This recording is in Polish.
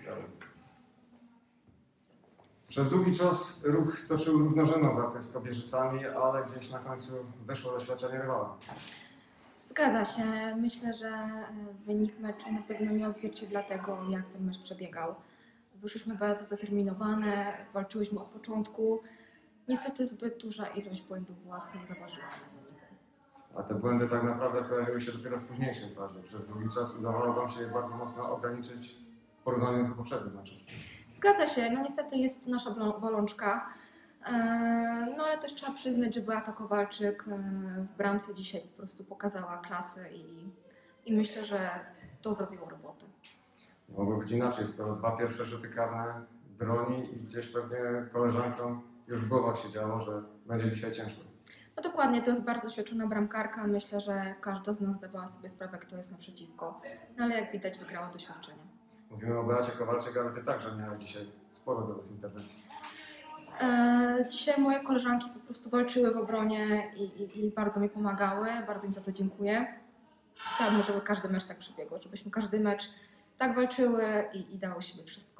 ciekawe. Przez długi czas Ruch toczył równorzędną walkę z Kobierzysami, ale gdzieś na końcu wyszło doświadczenie rywala. Zgadza się. Myślę, że wynik meczu na pewno nie odzwierciedla tego, jak ten mecz przebiegał. Wyszliśmy bardzo zdeterminowane, walczyłyśmy od początku. Niestety zbyt duża ilość błędów własnych zaważyła. A te błędy tak naprawdę pojawiły się dopiero w późniejszej fazie. Przez długi czas udawało wam się je bardzo mocno ograniczyć w porównaniu z poprzednim meczem. Zgadza się, no niestety jest to nasza bolączka, no ale też trzeba przyznać, że Beata Kowalczyk w bramce dzisiaj po prostu pokazała klasę i myślę, że to zrobiło robotę. Nie mogło być inaczej, skoro 2 pierwsze rzuty karne broni i gdzieś pewnie koleżankom już w głowach się działo, że będzie dzisiaj ciężko. No dokładnie, to jest bardzo doświadczona bramkarka, myślę, że każda z nas zdawała sobie sprawę, kto jest naprzeciwko, no ale jak widać wygrała doświadczenie. Mówimy o Beacie Kowalczyk, ale ty także miałeś dzisiaj sporo dobrych interwencji. Dzisiaj moje koleżanki po prostu walczyły w obronie i bardzo mi pomagały, bardzo im za to dziękuję. Chciałabym, żeby każdy mecz tak przebiegł, żebyśmy każdy mecz tak walczyły i dało siebie wszystko.